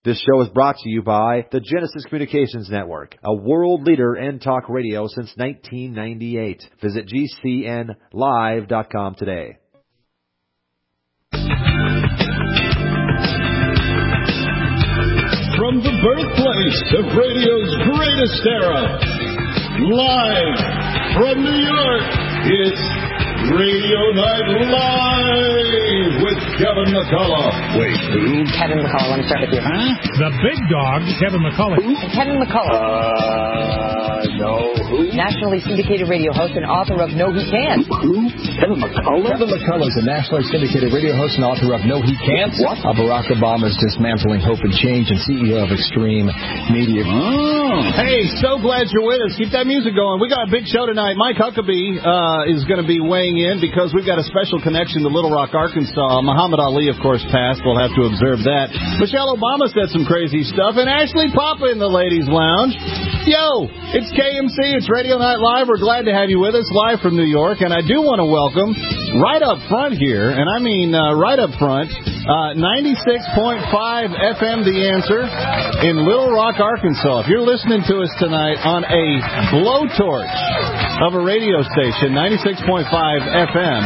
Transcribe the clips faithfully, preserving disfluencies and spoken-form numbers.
This show is brought to you by the Genesis Communications Network, a world leader in talk radio since nineteen ninety-eight. Visit G C N live dot com today. From the birthplace of radio's greatest era, live from New York, it's Radio Night Live with Kevin McCullough. Wait, who? Kevin McCullough. Let me start with you. Huh? The big dog, Kevin McCullough. Who? Kevin McCullough. Uh, no, who? Nationally syndicated radio host and author of No He Can't. Who? Kevin McCullough? Kevin McCullough is a nationally syndicated radio host and author of No He Can't. What? Uh, Barack Obama's Dismantling Hope and Change and C E O of Extreme Media. Oh. Hey, so glad you're with us. Keep that music going. We got a big show tonight. Mike Huckabee uh, is going to be weighing in because we've got a special connection to Little Rock, Arkansas. Muhammad Ali, of course, passed. We'll have to observe that. Michelle Obama said some crazy stuff. And Ashley Papa in the ladies' lounge. Yo, it's K M C. It's Radio Night Live. We're glad to have you with us live from New York. And I do want to welcome right up front here, and I mean uh, right up front, uh, ninety-six point five F M The Answer in Little Rock, Arkansas. If you're listening to us tonight on a blowtorch of a radio station, ninety-six point five F M,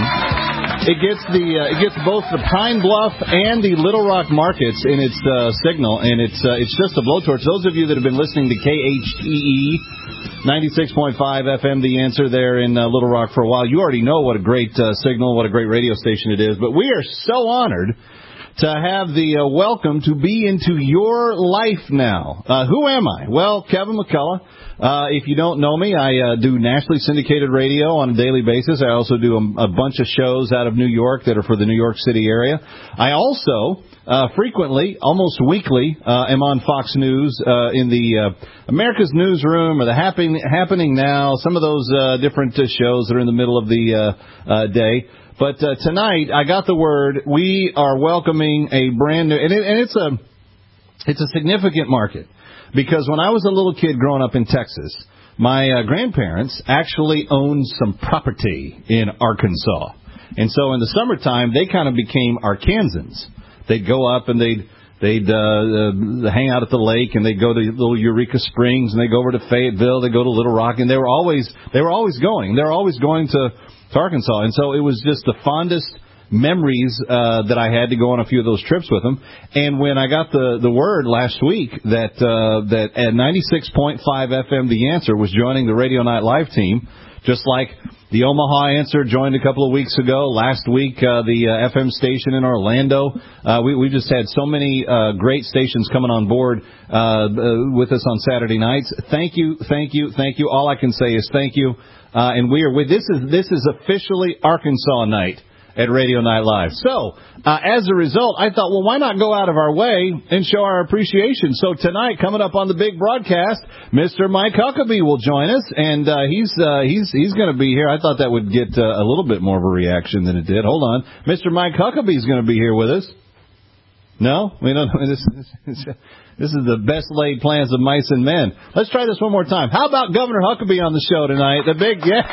it gets the uh, it gets both the Pine Bluff and the Little Rock markets in its uh, signal, and it's uh, it's just a blowtorch. Those of you that have been listening to K H T E ninety-six point five F M The Answer there in uh, Little Rock for a while, you already know what a great uh, signal, what a great radio station it is. But we are so honored to have the uh, welcome to be into your life now. Uh, who am I? Well, Kevin McCullough. Uh, if you don't know me, I uh, do nationally syndicated radio on a daily basis. I also do a, a bunch of shows out of New York that are for the New York City area. I also uh, frequently, almost weekly, uh, am on Fox News uh, in the uh, America's Newsroom or the Happening, Happening Now, some of those uh, different uh, shows that are in the middle of the uh, uh, day. But uh, tonight, I got the word, we are welcoming a brand new, and, it, and it's a it's a significant market, because when I was a little kid growing up in Texas, my uh, grandparents actually owned some property in Arkansas. And so in the summertime, they kind of became Arkansans. They'd go up and they'd they'd uh, uh, hang out at the lake, and they'd go to little Eureka Springs, and they'd go over to Fayetteville, they'd go to Little Rock, and they were always they were always going. They were always going to to Arkansas, and so it was just the fondest memories uh, that I had to go on a few of those trips with them. And when I got the, the word last week that uh, that at ninety-six point five F M The Answer was joining the Radio Night Live team, just like the Omaha Answer joined a couple of weeks ago. Last week, uh, the uh, F M station in Orlando. Uh, we, we just had so many uh, great stations coming on board uh, uh, with us on Saturday nights. Thank you, thank you, thank you. All I can say is thank you. Uh, and we are with this is this is officially Arkansas night at Radio Night Live. So, uh, as a result, I thought, well, why not go out of our way and show our appreciation? So tonight, coming up on the big broadcast, Mister Mike Huckabee will join us, and uh, he's uh, he's he's going to be here. I thought that would get uh, a little bit more of a reaction than it did. Hold on, Mister Mike Huckabee is going to be here with us. No, we don't. This, this, this is the best laid plans of mice and men. Let's try this one more time. How about Governor Huckabee on the show tonight? The big, yeah.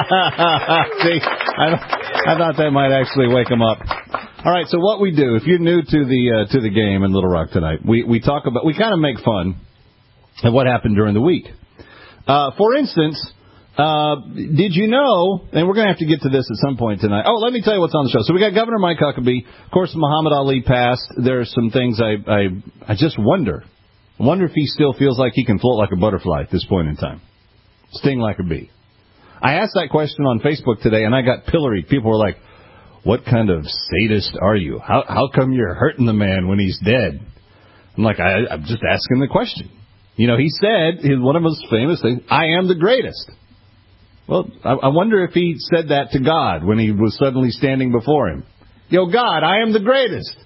See, I, I thought that might actually wake him up. All right. So what we do, if you're new to the uh, to the game in Little Rock tonight, we we talk about, we kind of make fun of what happened during the week. Uh, for instance. Uh, did you know, and we're going to have to get to this at some point tonight. Oh, let me tell you what's on the show. So we got Governor Mike Huckabee. Of course, Muhammad Ali passed. There are some things I, I, I just wonder. I wonder if he still feels like he can float like a butterfly at this point in time. Sting like a bee. I asked that question on Facebook today, and I got pilloried. People were like, what kind of sadist are you? How, how come you're hurting the man when he's dead? I'm like, I, I'm just asking the question. You know, he said, one of his famous things, I am the greatest. Well, I wonder if he said that to God when he was suddenly standing before him. Yo, God, I am the greatest.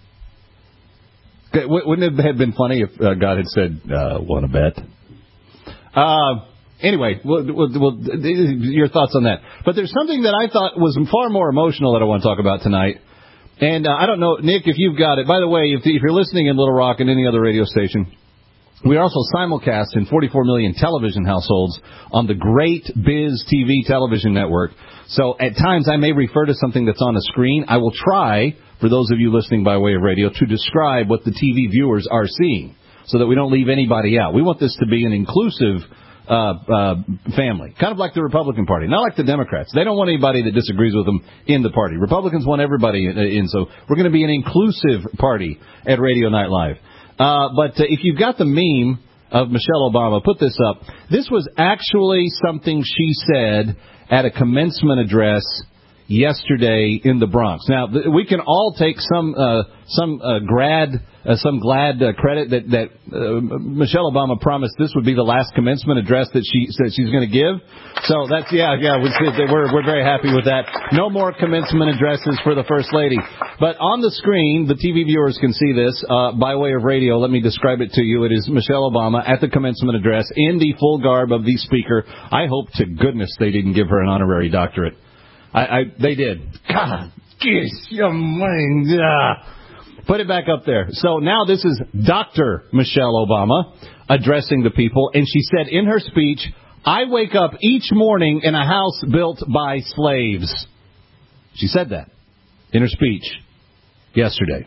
Wouldn't it have been funny if uh, God had said, uh, want to bet? Uh, anyway, we'll, we'll, we'll, your thoughts on that. But there's something that I thought was far more emotional that I want to talk about tonight. And uh, I don't know, Nick, if you've got it. By the way, if, if you're listening in Little Rock and any other radio station, we are also simulcast in forty-four million television households on the Great Biz T V television network. So at times I may refer to something that's on a screen. I will try, for those of you listening by way of radio, to describe what the T V viewers are seeing. so that we don't leave anybody out. We want this to be an inclusive uh, uh, family, kind of like the Republican Party, not like the Democrats. They don't want anybody that disagrees with them in the party. Republicans want everybody in, so we're going to be an inclusive party at Radio Night Live. Uh, but uh, if you've got the meme of Michelle Obama, put this up. This was actually something she said at a commencement address yesterday in the Bronx. Now, th- we can all take some uh, some uh, grad, uh, some glad uh, credit that that uh, Michelle Obama promised this would be the last commencement address that she said she's going to give. So that's yeah, yeah, we, we're we're very happy with that. No more commencement addresses for the First Lady. But on the screen, the T V viewers can see this uh, by way of radio. Let me describe it to you. It is Michelle Obama at the commencement address in the full garb of the speaker. I hope to goodness they didn't give her an honorary doctorate. I, I they did. God, geez, your mind. Yeah. Put it back up there. So now this is Doctor Michelle Obama addressing the people, and she said in her speech, "I wake up each morning in a house built by slaves." She said that in her speech yesterday.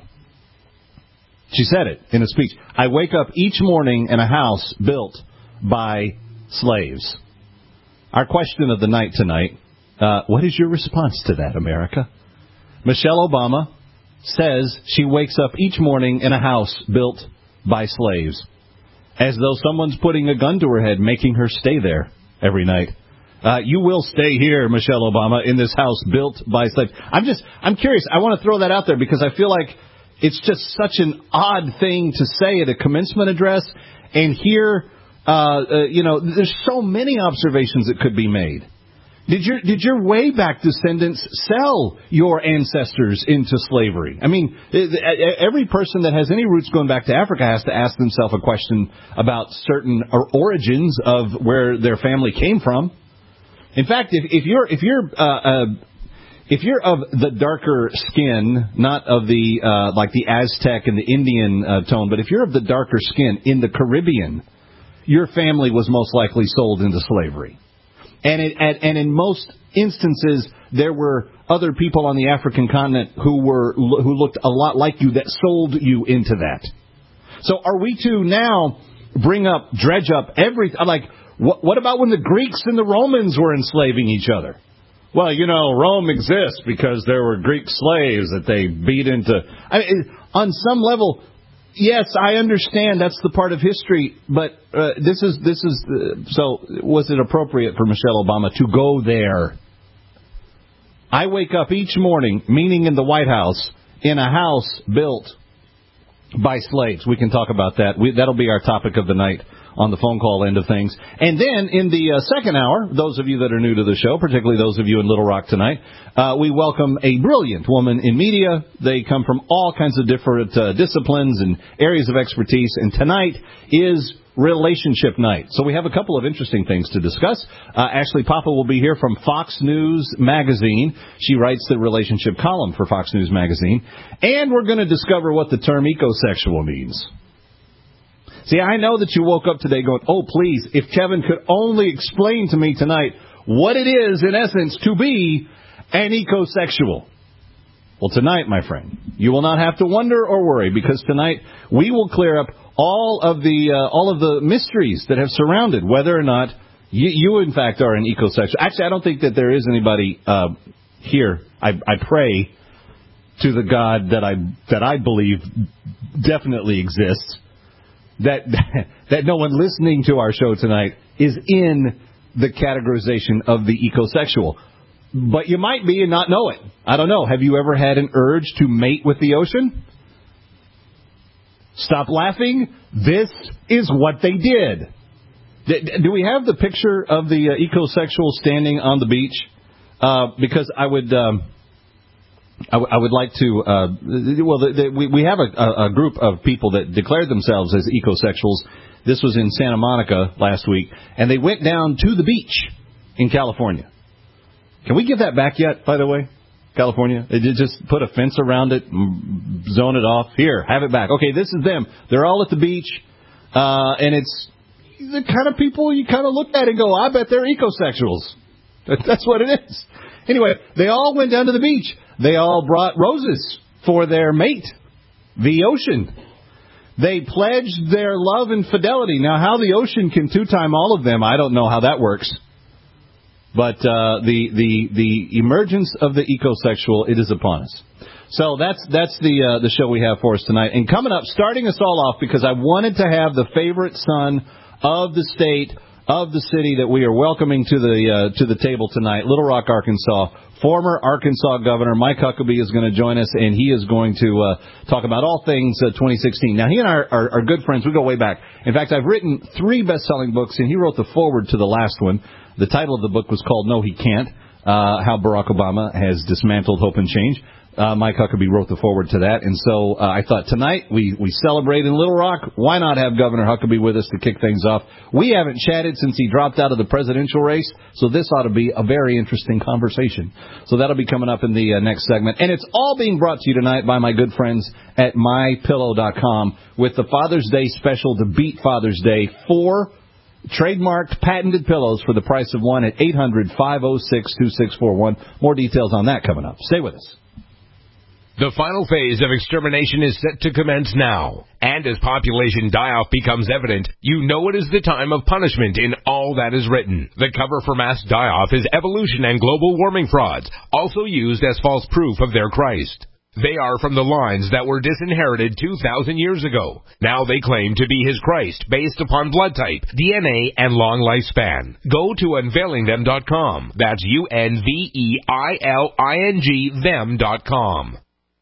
She said it in a speech. "I wake up each morning in a house built by slaves." Our question of the night tonight, uh, what is your response to that, America? Michelle Obama says she wakes up each morning in a house built by slaves, as though someone's putting a gun to her head, making her stay there every night. Uh, you will stay here, Michelle Obama, in this house built by slaves. I'm just, I'm curious. I want to throw that out there because I feel like it's just such an odd thing to say at a commencement address. And here, uh, uh, you know, there's so many observations that could be made. Did your did your way back descendants sell your ancestors into slavery? I mean, every person that has any roots going back to Africa has to ask themselves a question about certain origins of where their family came from. In fact, if, if you're if you're uh, uh, if you're of the darker skin, not of the uh, like the Aztec and the Indian uh, tone, but if you're of the darker skin in the Caribbean, your family was most likely sold into slavery. And, it, and and in most instances, there were other people on the African continent who were who looked a lot like you that sold you into that. So are we to now bring up, dredge up everything? Like, what, what about when the Greeks and the Romans were enslaving each other? Well, you know, Rome exists because there were Greek slaves that they beat into. I mean, on some level, yes, I understand that's the part of history, but uh, this is this is uh, so. Was it appropriate for Michelle Obama to go there? I wake up each morning, meaning in the White House, in a house built by slaves. We can talk about that. We, that'll be our topic of the night on the phone call end of things. And then in the uh, second hour, those of you that are new to the show, particularly those of you in Little Rock tonight, uh, we welcome a brilliant woman in media. They come from all kinds of different uh, disciplines and areas of expertise. And tonight is relationship night. So we have a couple of interesting things to discuss. Uh, Ashley Papa will be here from Fox News Magazine. She writes the relationship column for Fox News Magazine. And we're going to discover what the term ecosexual means. See, I know that you woke up today going, oh, please, if Kevin could only explain to me tonight what it is, in essence, to be an ecosexual. Well, tonight, my friend, you will not have to wonder or worry, because tonight we will clear up all of the uh, all of the mysteries that have surrounded whether or not you, you in fact, are an ecosexual. Actually, I don't think that there is anybody uh, here. I, I pray to the God that I that I believe definitely exists, that that no one listening to our show tonight is in the categorization of the ecosexual. But you might be and not know it. I don't know. Have you ever had an urge to mate with the ocean? Stop laughing. This is what they did. Do we have the picture of the uh, ecosexual standing on the beach? Uh, because I would... Um, I, w- I would like to, uh, well, the, the, we, we have a, a group of people that declared themselves as ecosexuals. This was in Santa Monica last week, and they went down to the beach in California. Can we give that back yet, by the way, California? They did just put a fence around it, zone it off. Here, have it back. Okay, this is them. They're all at the beach, uh, and it's the kind of people you kind of look at and go, I bet they're ecosexuals. That's what it is. Anyway, they all went down to the beach. They all brought roses for their mate, the ocean. They pledged their love and fidelity. Now, how the ocean can two-time all of them, I don't know how that works. But uh, the, the the emergence of the ecosexual, it is upon us. So that's that's the uh, the show we have for us tonight. And coming up, starting us all off, because I wanted to have the favorite son of the state, of the city that we are welcoming to the uh, to the table tonight, Little Rock, Arkansas. Former Arkansas Governor Mike Huckabee is going to join us, and he is going to uh, talk about all things uh, twenty sixteen. Now, he and I are, are, are good friends. We go way back. In fact, I've written three best-selling books, and he wrote the foreword to the last one. The title of the book was called No, He Can't, uh, How Barack Obama Has Dismantled Hope and Change. Uh, Mike Huckabee wrote the foreword to that, and so uh, I thought tonight we, we celebrate in Little Rock. Why not have Governor Huckabee with us to kick things off? We haven't chatted since he dropped out of the presidential race, so this ought to be a very interesting conversation. So that'll be coming up in the uh, next segment. And it's all being brought to you tonight by my good friends at my pillow dot com with the Father's Day special to beat Father's Day. Four trademarked, patented pillows for the price of one at eight hundred, five oh six, two six four one. More details on that coming up. Stay with us. The final phase of extermination is set to commence now. And as population die-off becomes evident, you know it is the time of punishment in all that is written. The cover for mass die-off is evolution and global warming frauds, also used as false proof of their Christ. They are from the lines that were disinherited two thousand years ago. Now they claim to be his Christ based upon blood type, D N A, and long lifespan. Go to unveiling them dot com. That's U N V E I L I N G them dot com.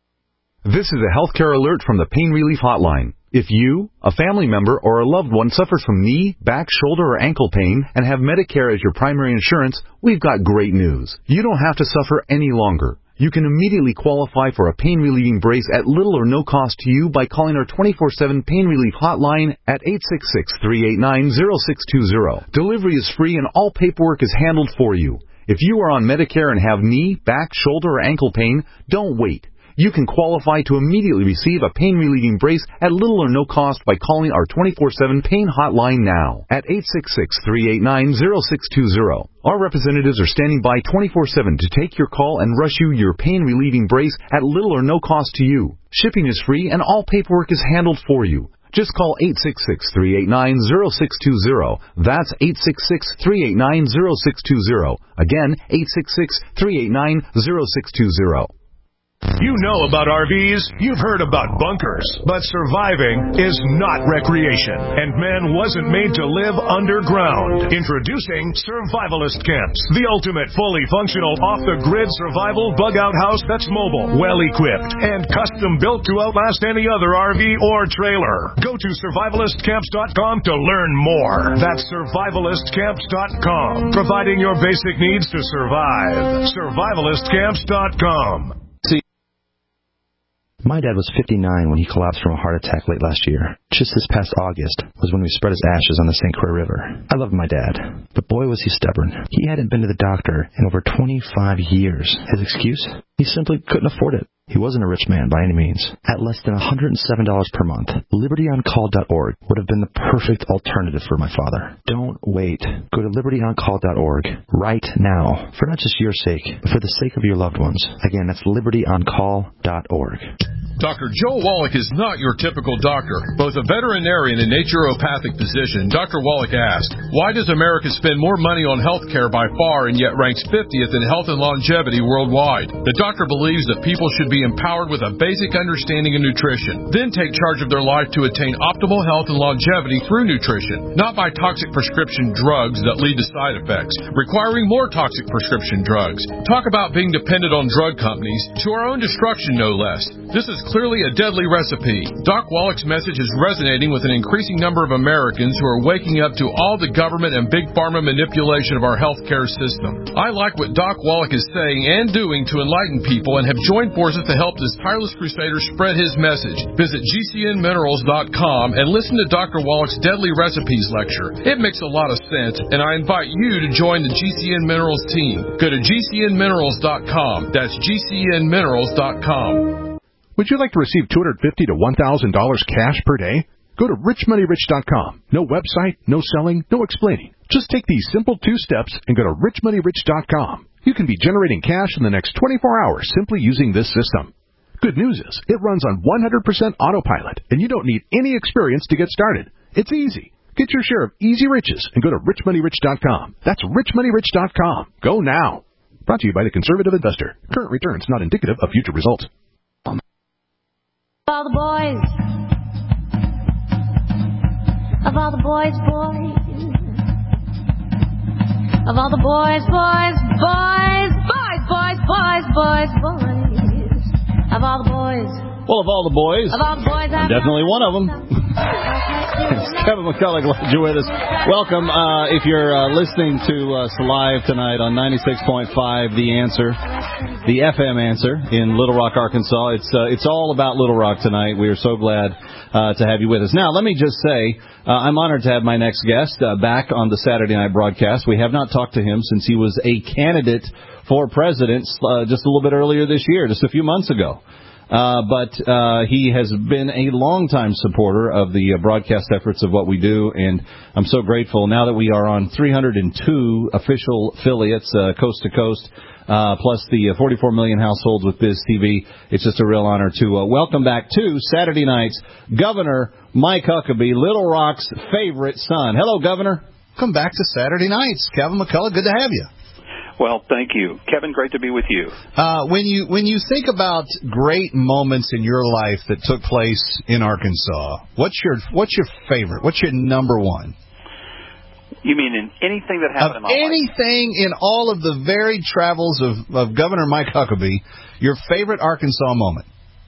This is a healthcare alert from the Pain Relief Hotline. If you, a family member, or a loved one suffers from knee, back, shoulder, or ankle pain and have Medicare as your primary insurance, we've got great news. You don't have to suffer any longer. You can immediately qualify for a pain-relieving brace at little or no cost to you by calling our twenty-four seven Pain Relief Hotline at eight six six, three eight nine, zero six two zero. Delivery is free and all paperwork is handled for you. If you are on Medicare and have knee, back, shoulder, or ankle pain, don't wait. You can qualify to immediately receive a pain-relieving brace at little or no cost by calling our twenty-four seven Pain Hotline now at eight six six, three eight nine, zero six two zero. Our representatives are standing by twenty-four seven to take your call and rush you your pain-relieving brace at little or no cost to you. Shipping is free and all paperwork is handled for you. Just call eight six six, three eight nine, zero six two zero. That's eight six six, three eight nine, zero six two zero. Again, eight six six, three eight nine, zero six two zero. You know about R Vs, you've heard about bunkers, but surviving is not recreation, and man wasn't made to live underground. Introducing Survivalist Camps, the ultimate fully functional off-the-grid survival bug-out house that's mobile, well-equipped, and custom-built to outlast any other R V or trailer. Go to survivalist camps dot com to learn more. That's survivalist camps dot com, providing your basic needs to survive. survivalist camps dot com. My dad was fifty-nine when he collapsed from a heart attack late last year. Just this past August was when we spread his ashes on the Saint Croix River. I loved my dad, but boy was he stubborn. He hadn't been to the doctor in over twenty-five years. His excuse? He simply couldn't afford it. He wasn't a rich man by any means. At less than one hundred seven dollars per month, liberty on call dot org would have been the perfect alternative for my father. Don't wait. Go to liberty on call dot org right now, for not just your sake, but for the sake of your loved ones. Again, that's liberty on call dot org. Doctor Joe Wallach is not your typical doctor. Both a veterinarian and naturopathic physician, Doctor Wallach asked, why does America spend more money on health care by far and yet ranks fiftieth in health and longevity worldwide? The doctor believes that people should be empowered with a basic understanding of nutrition, then take charge of their life to attain optimal health and longevity through nutrition, not by toxic prescription drugs that lead to side effects, requiring more toxic prescription drugs. Talk about being dependent on drug companies, to our own destruction no less. This is clearly a deadly recipe. Doc Wallach's message is resonating with an increasing number of Americans who are waking up to all the government and big pharma manipulation of our healthcare system. I like what Doc Wallach is saying and doing to enlighten people and have joined forces to help this tireless crusader spread his message. Visit G C N minerals dot com and listen to Doctor Wallach's Deadly Recipes lecture. It makes a lot of sense, and I invite you to join the G C N Minerals team. Go to G C N minerals dot com. That's G C N minerals dot com. Would you like to receive two hundred fifty dollars to one thousand dollars cash per day? Go to rich money rich dot com. No website, no selling, no explaining. Just take these simple two steps and go to rich money rich dot com. You can be generating cash in the next twenty-four hours simply using this system. Good news is, it runs on one hundred percent autopilot, and you don't need any experience to get started. It's easy. Get your share of easy riches and go to rich money rich dot com. That's rich money rich dot com. Go now. Brought to you by the Conservative Investor. Current returns not indicative of future results. All the boys, of all the boys, boys, of all the boys, boys, boys, boys, boys, boys, boys, boys, of all the boys. Well, of all the boys, of all the boys, I'm definitely one of them. Kevin McCullough, glad you're with us. Welcome. Uh, if you're uh, listening to us live tonight on ninety-six point five, The Answer, the F M Answer in Little Rock, Arkansas. It's uh, it's all about Little Rock tonight. We are so glad uh, to have you with us. Now, let me just say, uh, I'm honored to have my next guest uh, back on the Saturday night broadcast. We have not talked to him since he was a candidate for president uh, just a little bit earlier this year, just a few months ago. Uh, but uh, he has been a longtime supporter of the uh, broadcast efforts of what we do, and I'm so grateful now that we are on three hundred two official affiliates, uh, coast to coast, uh, plus the uh, forty-four million households with Biz T V. It's just a real honor to uh, welcome back to Saturday nights Governor Mike Huckabee, Little Rock's favorite son. Hello, Governor. Welcome back to Saturday nights. Kevin McCullough, good to have you. Well, thank you. Kevin, great to be with you. Uh, when you when you think about great moments in your life that took place in Arkansas, what's your what's your favorite? What's your number one? You mean in anything that happened of in my anything life? in all of the varied travels of, of Governor Mike Huckabee, your favorite Arkansas moment?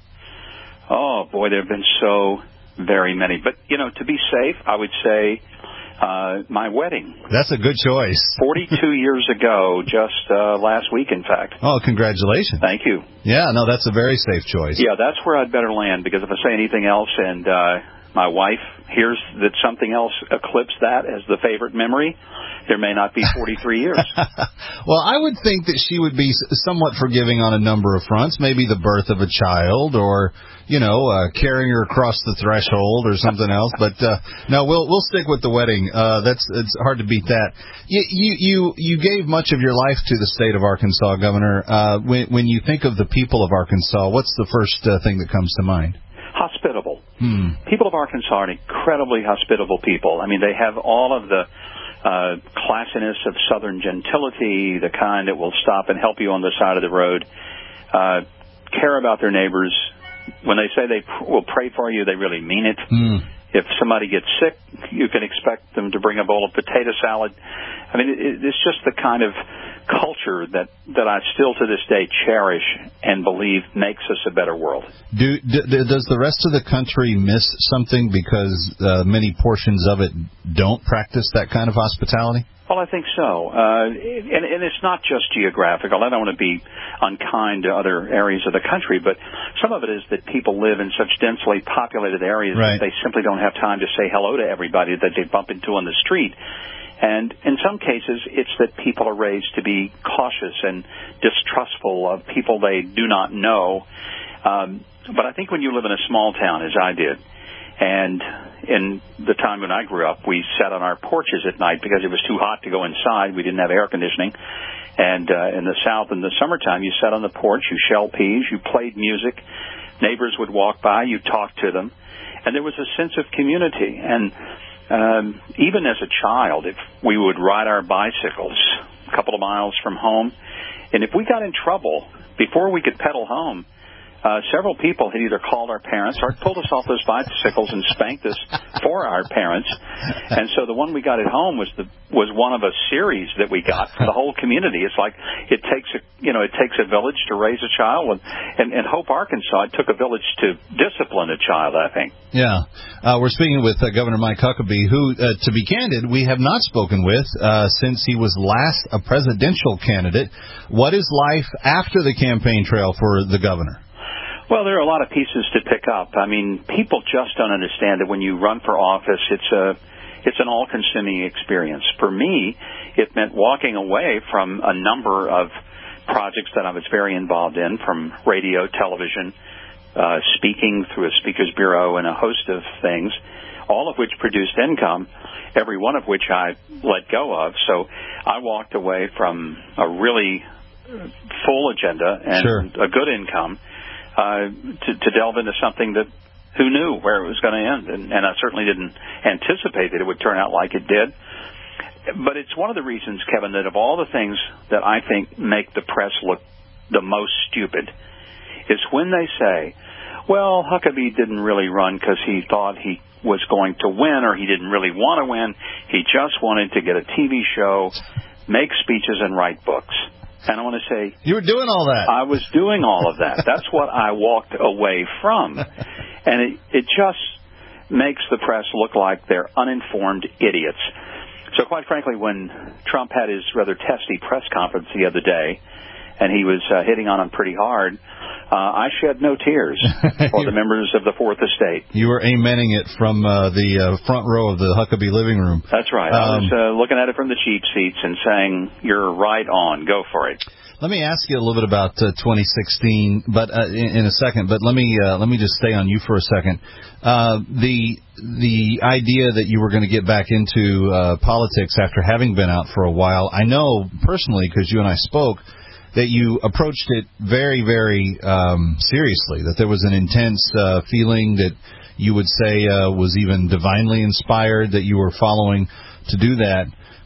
Oh, boy, there have been so very many. But, you know, to be safe, I would say uh, my wedding. That's a good choice. forty-two years ago, just uh, last week, in fact. Oh, congratulations. Thank you. Yeah, no, that's a very safe choice. Yeah, that's where I'd better land, because if I say anything else and uh, my wife hears that something else eclipsed that as the favorite memory, there may not be forty-three years. Well, I would think that she would be somewhat forgiving on a number of fronts, maybe the birth of a child or, you know, uh, carrying her across the threshold or something else. But uh, no, we'll we'll stick with the wedding. Uh, that's it's hard to beat that. You, you you you gave much of your life to the state of Arkansas, Governor. Uh, when when you think of the people of Arkansas, what's the first uh, thing that comes to mind? Hospitable. Hmm. People of Arkansas are incredibly hospitable people. I mean, they have all of the uh, classiness of Southern gentility, the kind that will stop and help you on the side of the road, uh, care about their neighbors. When they say they pr- will pray for you, they really mean it. Hmm. If somebody gets sick, you can expect them to bring a bowl of potato salad. I mean, it, it's just the kind of culture that, that I still to this day cherish and believe makes us a better world. Do, do does the rest of the country miss something because uh, many portions of it don't practice that kind of hospitality? Well, I think so. Uh, and, and it's not just geographical. I don't want to be unkind to other areas of the country, but some of it is that people live in such densely populated areas right. that they simply don't have time to say hello to everybody that they bump into on the street. And in some cases, it's that people are raised to be cautious and distrustful of people they do not know. Um, but I think when you live in a small town, as I did, and in the time when I grew up, we sat on our porches at night because it was too hot to go inside. We didn't have air conditioning. And uh, in the South, in the summertime, you sat on the porch, you shelled peas, you played music. Neighbors would walk by, you talked to them. And there was a sense of community. And um, even as a child, if we would ride our bicycles a couple of miles from home, and if we got in trouble, before we could pedal home, Uh, several people had either called our parents or pulled us off those bicycles and spanked us for our parents. And so the one we got at home was the was one of a series that we got for the whole community. It's like it takes a you know it takes a village to raise a child, and and, and Hope, Arkansas, it took a village to discipline a child, I think. Yeah, uh, we're speaking with uh, Governor Mike Huckabee, who, uh, to be candid, we have not spoken with uh, since he was last a presidential candidate. What is life after the campaign trail for the governor? Well, there are a lot of pieces to pick up. I mean, people just don't understand that when you run for office, it's a it's an all-consuming experience. For me, it meant walking away from a number of projects that I was very involved in, from radio, television, uh, speaking through a speakers bureau, and a host of things, all of which produced income, every one of which I let go of. So I walked away from a really full agenda and sure. a good income. uh, to, to delve into something that who knew where it was going to end, and, and I certainly didn't anticipate that it would turn out like it did. But it's one of the reasons, Kevin, that of all the things that I think make the press look the most stupid is when they say, well, Huckabee didn't really run because he thought he was going to win, or he didn't really want to win. He just wanted to get a T V show, make speeches, and write books. And I want to say... You were doing all that. I was doing all of that. That's what I walked away from. And it, it just makes the press look like they're uninformed idiots. So quite frankly, when Trump had his rather testy press conference the other day, and he was uh, hitting on him pretty hard, uh, I shed no tears for the members of the Fourth Estate. You were amening it from uh, the uh, front row of the Huckabee living room. That's right. I Um, was uh, looking at it from the cheap seats and saying, you're right on. Go for it. Let me ask you a little bit about uh, twenty sixteen, but uh, in, in a second. But let me uh, let me just stay on you for a second. Uh, the the idea that you were going to get back into uh, politics after having been out for a while, I know personally because you and I spoke that you approached it very, very um, seriously. That there was an intense uh, feeling that you would say uh, was even divinely inspired. That you were following to do that.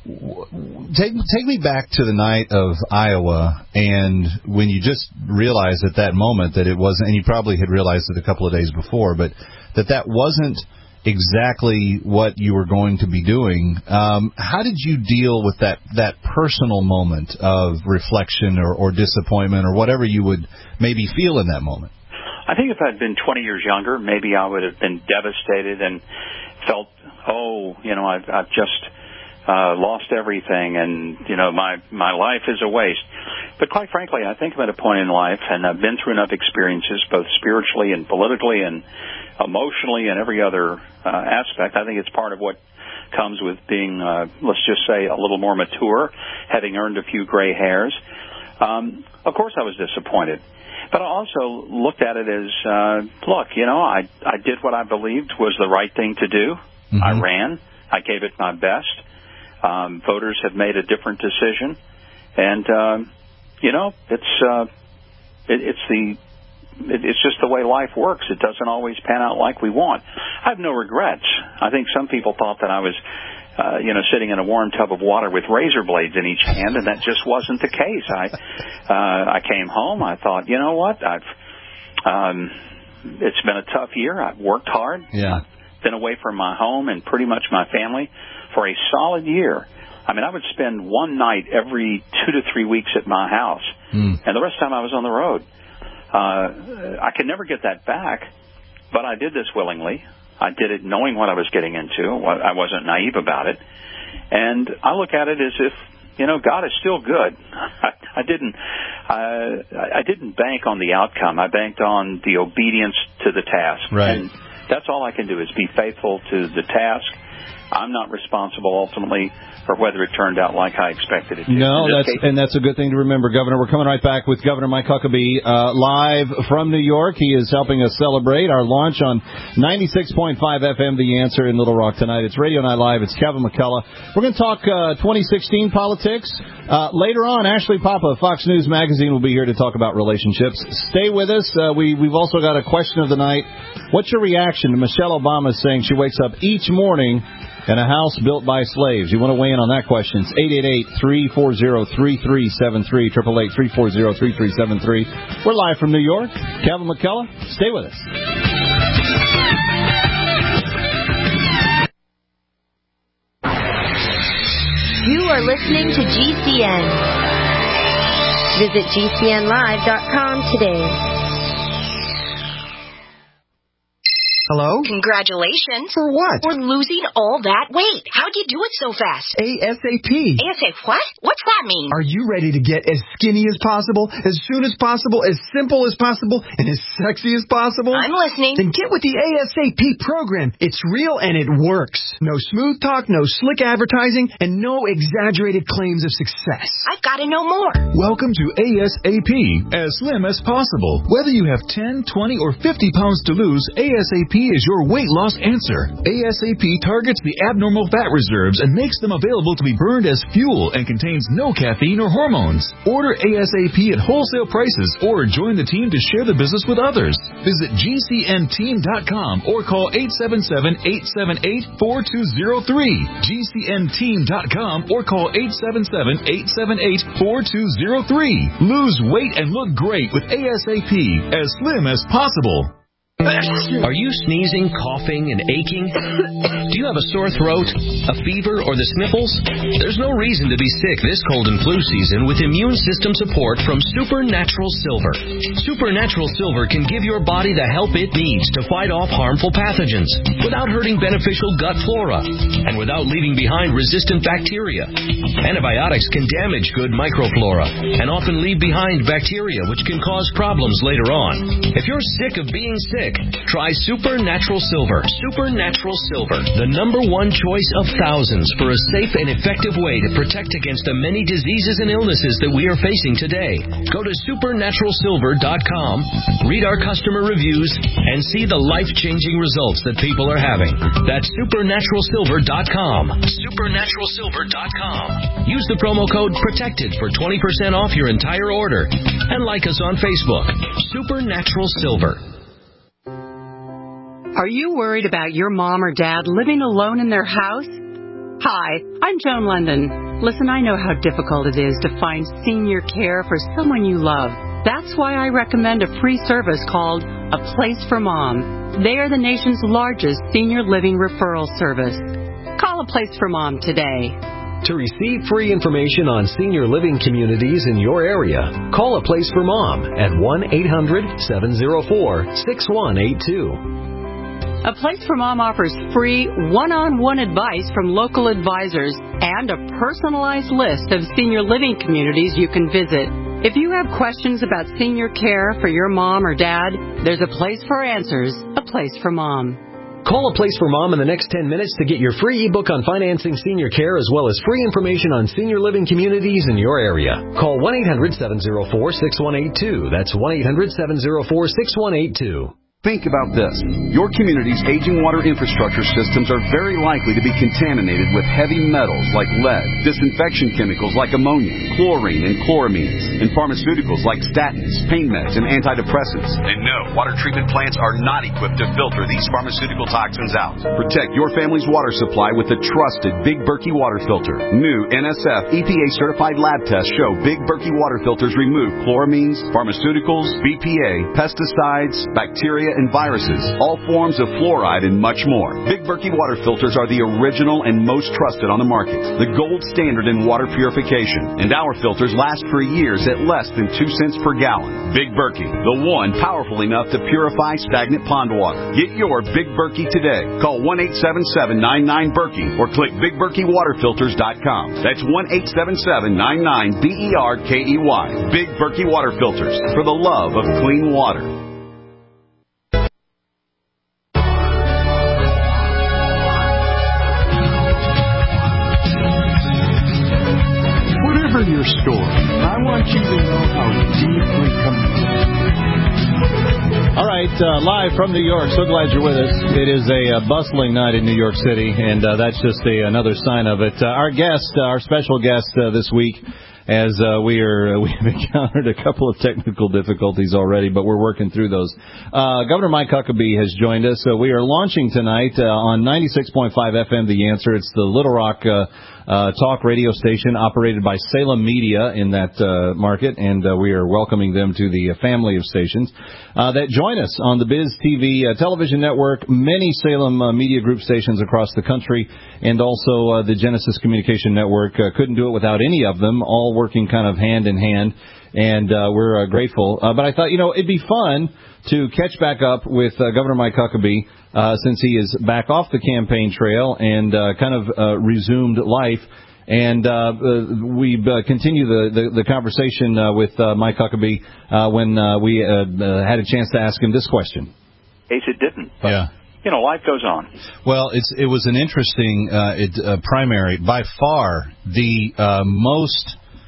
Take take me back to the night of Iowa, and when you just realized at that moment that it wasn't, and you probably had realized it a couple of days before, but that that wasn't exactly what you were going to be doing. Um, how did you deal with that, that personal moment of reflection or, or disappointment or whatever you would maybe feel in that moment? I think if I'd been twenty years younger, maybe I would have been devastated and felt, oh, you know, I've, I've just... Uh, lost everything, and you know my my life is a waste. But quite frankly, I think I'm at a point in life, and I've been through enough experiences, both spiritually and politically, and emotionally, and every other uh, aspect. I think it's part of what comes with being, uh, let's just say, a little more mature, having earned a few gray hairs. Um, of course, I was disappointed, but I also looked at it as, uh, look, you know, I I did what I believed was the right thing to do. Mm-hmm. I ran. I gave it my best. Um, voters have made a different decision, and um, you know it's uh, it, it's the it, it's just the way life works. It doesn't always pan out like we want. I have no regrets. I think some people thought that I was, uh, you know, sitting in a warm tub of water with razor blades in each hand, and that just wasn't the case. I uh, I came home. I thought, you know what? I've um, it's been a tough year. I've worked hard. Yeah. Been away from my home and pretty much my family for a solid year. I mean, I would spend one night every two to three weeks at my house, mm. and the rest of the time I was on the road. Uh, I could never get that back, but I did this willingly. I did it knowing what I was getting into. I wasn't naive about it. And I look at it as if, you know, God is still good. I, I didn't uh, I didn't bank on the outcome. I banked on the obedience to the task. Right. And that's all I can do is be faithful to the task. I'm not responsible ultimately for whether it turned out like I expected it to. No, that's case, and that's a good thing to remember, Governor. We're coming right back with Governor Mike Huckabee uh, live from New York. He is helping us celebrate our launch on ninety-six point five F M, The Answer in Little Rock tonight. It's Radio Night Live. It's Kevin McCullough. We're going to talk uh, twenty sixteen politics. Uh, later on, Ashley Papa of Fox News Magazine will be here to talk about relationships. Stay with us. Uh, we, we've also got a question of the night. What's your reaction to Michelle Obama saying she wakes up each morning in a house built by slaves? You want to weigh in on that question? It's eight eight eight, three four zero, three three seven three, eight eight eight, three four zero, three three seven three. We're live from New York. Kevin McCullough, stay with us. You are listening to G C N. Visit G C N live dot com today. Hello? Congratulations. For what? For losing all that weight. How'd you do it so fast? ASAP. ASAP what? What's that mean? Are you ready to get as skinny as possible, as soon as possible, as simple as possible, and as sexy as possible? I'm listening. Then get with the ASAP program. It's real and it works. No smooth talk, no slick advertising, and no exaggerated claims of success. I've got to know more. Welcome to ASAP, as slim as possible. Whether you have ten, twenty, or fifty pounds to lose, ASAP P is your weight loss answer. ASAP targets the abnormal fat reserves and makes them available to be burned as fuel and contains no caffeine or hormones. Order ASAP at wholesale prices or join the team to share the business with others. Visit G C N team dot com or call eight seven seven, eight seven eight, four two zero three. G C N team dot com or call eight seven seven, eight seven eight, four two zero three. Lose weight and look great with ASAP, as slim as possible. Are you sneezing, coughing, and aching? Do you have a sore throat, a fever, or the sniffles? There's no reason to be sick this cold and flu season with immune system support from Supernatural Silver. Supernatural Silver can give your body the help it needs to fight off harmful pathogens without hurting beneficial gut flora and without leaving behind resistant bacteria. Antibiotics can damage good microflora and often leave behind bacteria which can cause problems later on. If you're sick of being sick, try Supernatural Silver. Supernatural Silver, the number one choice of thousands for a safe and effective way to protect against the many diseases and illnesses that we are facing today. Go to supernatural silver dot com, read our customer reviews, and see the life-changing results that people are having. That's supernatural silver dot com. supernatural silver dot com. Use the promo code PROTECTED for twenty percent off your entire order. And like us on Facebook. Supernatural Silver. Are you worried about your mom or dad living alone in their house? Hi, I'm Joan London. Listen, I know how difficult it is to find senior care for someone you love. That's why I recommend a free service called A Place for Mom. They are the nation's largest senior living referral service. Call A Place for Mom today. To receive free information on senior living communities in your area, call A Place for Mom at one eight hundred, seven oh four, six one eight two. A Place for Mom offers free one-on-one advice from local advisors and a personalized list of senior living communities you can visit. If you have questions about senior care for your mom or dad, there's a place for answers, A Place for Mom. Call A Place for Mom in the next ten minutes to get your free ebook on financing senior care as well as free information on senior living communities in your area. Call one eight hundred, seven oh four, six one eight two. That's one eight hundred, seven oh four, six one eight two. Think about this. Your community's aging water infrastructure systems are very likely to be contaminated with heavy metals like lead, disinfection chemicals like ammonia, chlorine and chloramines, and pharmaceuticals like statins, pain meds, and antidepressants. And no, water treatment plants are not equipped to filter these pharmaceutical toxins out. Protect your family's water supply with the trusted Big Berkey water filter. New N S F E P A-certified lab tests show Big Berkey water filters remove chloramines, pharmaceuticals, B P A, pesticides, bacteria, and viruses, all forms of fluoride, and much more. Big Berkey water filters are the original and most trusted on the market, the gold standard in water purification, and our filters last for years at less than two cents per gallon. Big Berkey, the one powerful enough to purify stagnant pond water. Get your Big Berkey today. Call one eight seven seven, nine nine, Berkey or click big berkey water filters dot com. That's one eight seven seven, nine nine, B E R K E Y. Big Berkey water filters, for the love of clean water. Your story. I want you to know how deeply committed. All right, uh, live from New York. So glad you're with us. It is a uh, bustling night in New York City, and uh, that's just a, another sign of it. Uh, our guest, uh, our special guest uh, this week, as uh, we are, uh, we've encountered a couple of technical difficulties already, but we're working through those. Uh, Governor Mike Huckabee has joined us. Uh, we are launching tonight uh, on ninety-six point five F M, The Answer. It's the Little Rock uh, uh, talk radio station operated by Salem Media in that uh, market, and uh, we are welcoming them to the family of stations uh, that join us on the Biz T V uh, television network, many Salem uh, Media Group stations across the country, and also uh, the Genesis Communication Network. Uh, couldn't do it without any of them, all working kind of hand in hand, and uh, we're uh, grateful. Uh, but I thought, you know, it'd be fun to catch back up with uh, Governor Mike Huckabee uh, since he is back off the campaign trail and uh, kind of uh, resumed life. And uh, uh, we uh, continue the, the, the conversation uh, with uh, Mike Huckabee uh, when uh, we uh, uh, had a chance to ask him this question. In case it didn't. But, yeah. You know, life goes on. Well, it's it was an interesting uh, it, uh, primary. By far, the uh, most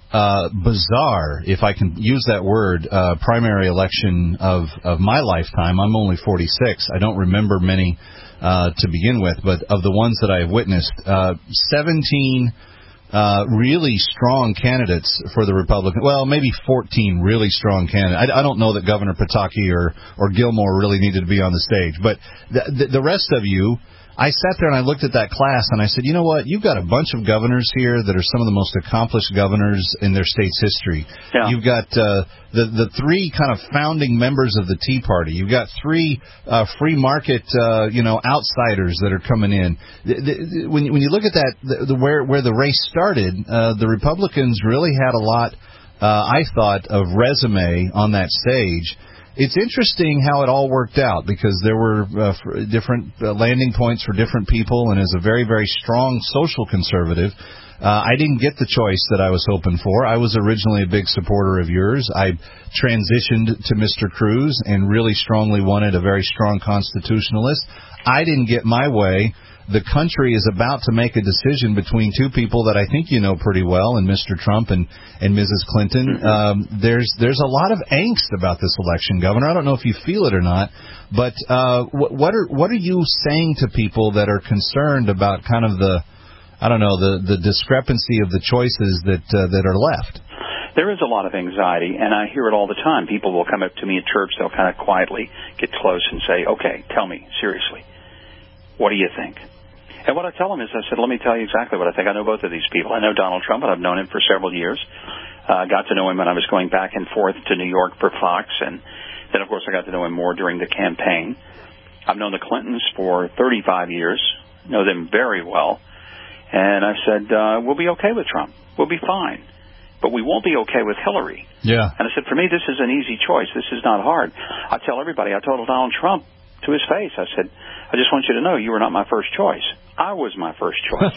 uh, bizarre, if I can use that word, uh, primary election of, of my lifetime. I'm only forty-six. I don't remember many uh, to begin with, but of the ones that I have witnessed, uh, seventeen uh, really strong candidates for the Republican. Well, maybe fourteen really strong candidates. I, I don't know that Governor Pataki or, or Gilmore really needed to be on the stage, but the, the, the rest of you, I sat there and I looked at that class and I said, you know what? You've got a bunch of governors here that are some of the most accomplished governors in their state's history. Yeah. You've got uh, the the three kind of founding members of the Tea Party. You've got three uh, free market, uh, you know, outsiders that are coming in. The, the, when when you look at that, the, the where where the race started, uh, the Republicans really had a lot, uh, I thought, of resume on that stage. It's interesting how it all worked out because there were uh, different uh, landing points for different people, and as a very, very strong social conservative, uh, I didn't get the choice that I was hoping for. I was originally a big supporter of yours. I transitioned to Mister Cruz and really strongly wanted a very strong constitutionalist. I didn't get my way. The country is about to make a decision between two people that I think you know pretty well, and Mister Trump and, and Missus Clinton. Um, there's there's a lot of angst about this election, Governor. I don't know if you feel it or not, but uh, what, what are what are you saying to people that are concerned about kind of the, I don't know, the, the discrepancy of the choices that uh, that are left? There is a lot of anxiety, and I hear it all the time. People will come up to me at church. They'll kind of quietly get close and say, okay, tell me, seriously, what do you think? And what I tell them is, I said, let me tell you exactly what I think. I know both of these people. I know Donald Trump, and I've known him for several years. I uh, got to know him when I was going back and forth to New York for Fox, and then, of course, I got to know him more during the campaign. I've known the Clintons for thirty-five years, know them very well. And I said, uh, we'll be okay with Trump. We'll be fine. But we won't be okay with Hillary. Yeah. And I said, for me, this is an easy choice. This is not hard. I tell everybody, I told Donald Trump to his face, I said, I just want you to know you were not my first choice. I was my first choice.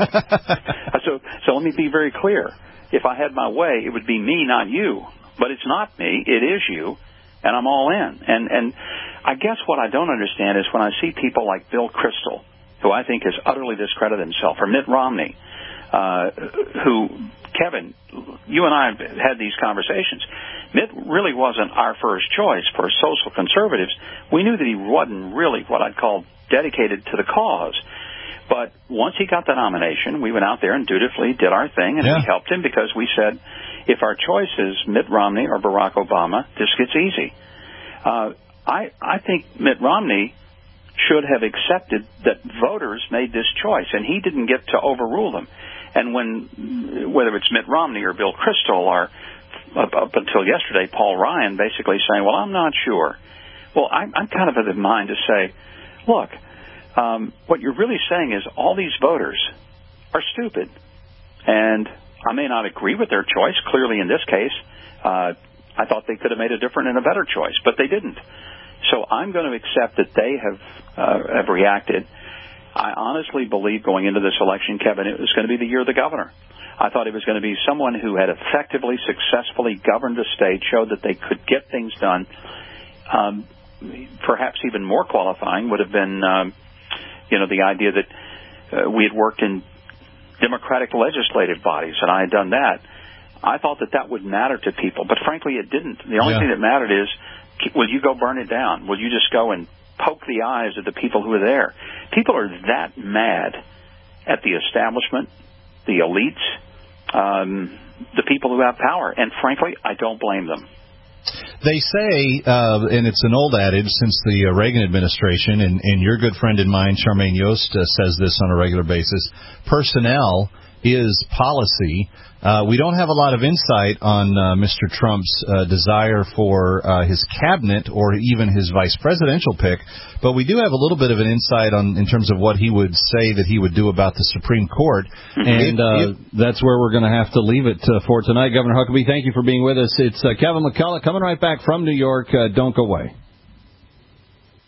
so, so let me be very clear. If I had my way, it would be me, not you. But it's not me. It is you, and I'm all in. And and I guess what I don't understand is when I see people like Bill Kristol, who I think has utterly discredited himself, or Mitt Romney, uh, who, Kevin, you and I have had these conversations. Mitt really wasn't our first choice for social conservatives. We knew that he wasn't really what I'd call dedicated to the cause. But once he got the nomination, we went out there and dutifully did our thing, and yeah. we helped him because we said, if our choice is Mitt Romney or Barack Obama, this gets easy. Uh, I, I think Mitt Romney should have accepted that voters made this choice, and he didn't get to overrule them. And when, whether it's Mitt Romney or Bill Kristol or up, up until yesterday, Paul Ryan basically saying, well, I'm not sure. Well, I'm, I'm kind of of the mind to say, look, um, what you're really saying is all these voters are stupid. And I may not agree with their choice. Clearly, in this case, uh, I thought they could have made a different and a better choice, but they didn't. So I'm going to accept that they have uh, have reacted. I honestly believe going into this election, Kevin, it was going to be the year of the governor. I thought it was going to be someone who had effectively, successfully governed the state, showed that they could get things done. Um, perhaps even more qualifying would have been, um, you know, the idea that uh, we had worked in democratic legislative bodies, and I had done that. I thought that that would matter to people, but frankly, it didn't. The only yeah. thing that mattered is, will you go burn it down? Will you just go and poke the eyes of the people who are there? People are that mad at the establishment, the elites, um, the people who have power, and frankly, I don't blame them. They say, uh, and it's an old adage since the uh, Reagan administration, and, and your good friend and mine, Charmaine Yost, uh, says this on a regular basis, personnel is policy. Uh, we don't have a lot of insight on uh, Mister Trump's uh, desire for uh, his cabinet or even his vice presidential pick, but we do have a little bit of an insight on in terms of what he would say that he would do about the Supreme Court. And uh, that's where we're going to have to leave it uh, for tonight. Governor Huckabee, thank you for being with us. It's uh, Kevin McCullough coming right back from New York. Uh, don't go away.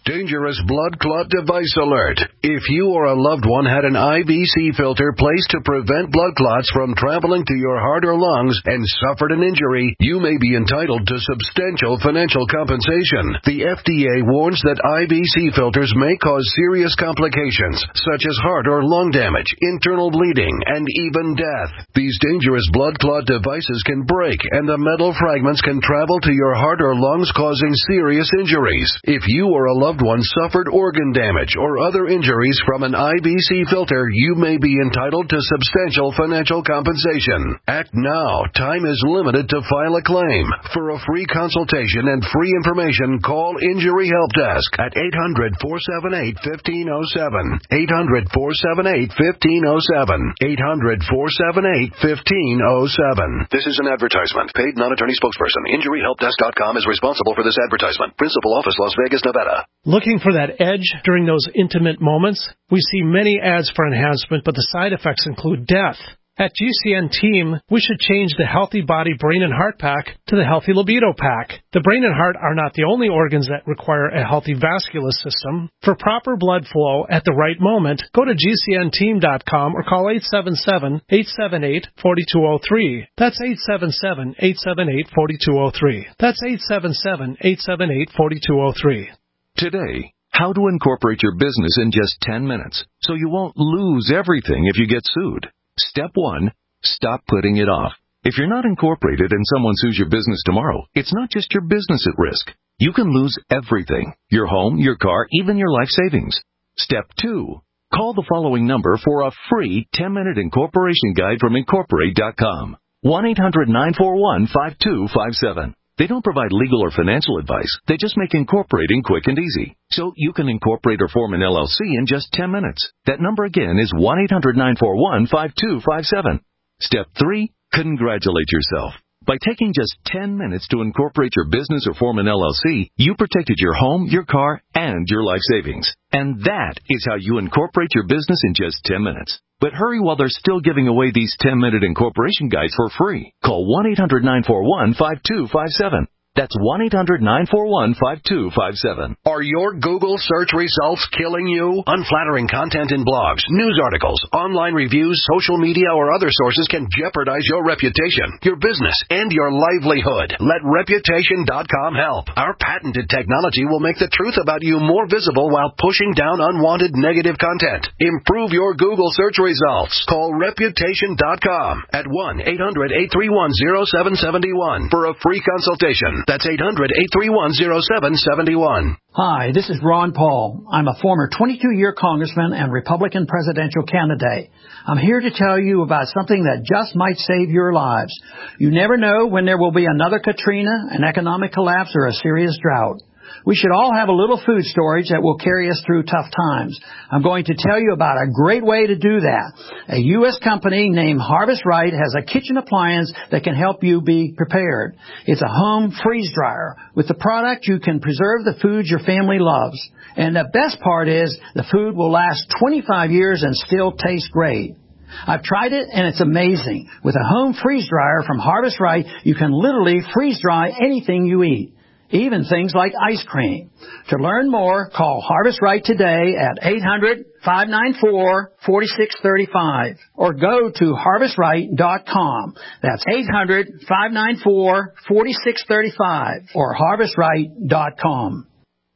Dangerous blood clot device alert. If you or a loved one had an I V C filter placed to prevent blood clots from traveling to your heart or lungs and suffered an injury, you may be entitled to substantial financial compensation. The F D A warns that I V C filters may cause serious complications, such as heart or lung damage, internal bleeding, and even death. These dangerous blood clot devices can break, and the metal fragments can travel to your heart or lungs, causing serious injuries. If you or a loved one suffered organ damage or other injuries from an I V C filter, you may be entitled to substantial financial compensation. Act now. Time is limited to file a claim. For a free consultation and free information, call Injury Help Desk at eight hundred, four seven eight, one five zero seven. eight hundred, four seven eight, one five zero seven. eight hundred, four seven eight, one five zero seven. This is an advertisement. Paid non-attorney spokesperson. Injury Help Desk dot com is responsible for this advertisement. Principal office, Las Vegas, Nevada. Looking for that edge during those intimate moments? We see many ads for enhancement, but the side effects include death. At G C N Team, we should change the Healthy Body Brain and Heart Pack to the Healthy Libido Pack. The brain and heart are not the only organs that require a healthy vascular system. For proper blood flow at the right moment, go to G C N team dot com or call eight seven seven, eight seven eight, four two zero three. That's eight seven seven, eight seven eight, four two zero three. That's eight seven seven, eight seven eight, four two zero three. Today, how to incorporate your business in just ten minutes so you won't lose everything if you get sued. Step one, stop putting it off. If you're not incorporated and someone sues your business tomorrow, it's not just your business at risk. You can lose everything, your home, your car, even your life savings. Step two, call the following number for a free ten-minute incorporation guide from Incorporate dot com. one eight hundred, nine four one, five two five seven. They don't provide legal or financial advice. They just make incorporating quick and easy. So you can incorporate or form an L L C in just ten minutes. That number again is one eight hundred, nine four one, five two five seven. Step three, congratulate yourself. By taking just ten minutes to incorporate your business or form an L L C, you protected your home, your car, and your life savings. And that is how you incorporate your business in just ten minutes. But hurry while they're still giving away these ten-minute incorporation guides for free. Call one eight hundred, nine four one, five two five seven. That's one eight hundred, nine four one, five two five seven. Are your Google search results killing you? Unflattering content in blogs, news articles, online reviews, social media, or other sources can jeopardize your reputation, your business, and your livelihood. Let Reputation dot com help. Our patented technology will make the truth about you more visible while pushing down unwanted negative content. Improve your Google search results. Call Reputation dot com at one eight hundred, eight three one, zero seven seven one for a free consultation. That's eight hundred, eight three one, zero seven seven one. Hi, this is Ron Paul. I'm a former twenty-two-year congressman and Republican presidential candidate. I'm here to tell you about something that just might save your lives. You never know when there will be another Katrina, an economic collapse, or a serious drought. We should all have a little food storage that will carry us through tough times. I'm going to tell you about a great way to do that. A U S company named Harvest Right has a kitchen appliance that can help you be prepared. It's a home freeze dryer. With the product, you can preserve the foods your family loves. And the best part is the food will last twenty-five years and still taste great. I've tried it, and it's amazing. With a home freeze dryer from Harvest Right, you can literally freeze dry anything you eat, even things like ice cream. To learn more, call Harvest Right today at eight hundred, five nine four, four six three five or go to harvest right dot com. That's eight hundred, five nine four, four six three five or harvest right dot com.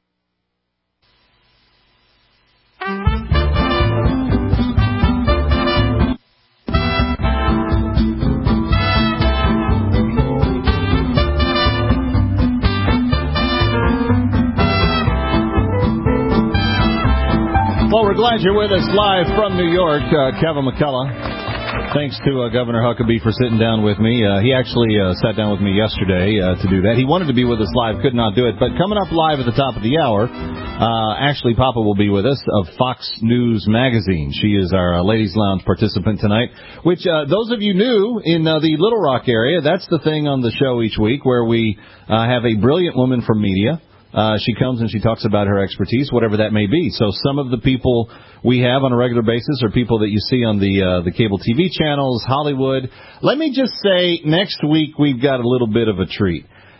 Well, we're glad you're with us live from New York, uh, Kevin McCullough. Thanks to uh, Governor Huckabee for sitting down with me. Uh, he actually uh, sat down with me yesterday uh, to do that. He wanted to be with us live, could not do it. But coming up live at the top of the hour, uh, Ashley Papa will be with us of Fox News Magazine. She is our uh, Ladies Lounge participant tonight, which uh, those of you new in uh, the Little Rock area, that's the thing on the show each week where we uh, have a brilliant woman from media. Uh, she comes and she talks about her expertise, whatever that may be. So some of the people we have on a regular basis are people that you see on the uh, the cable T V channels, Hollywood. Let me just say, next week we've got a little bit of a treat.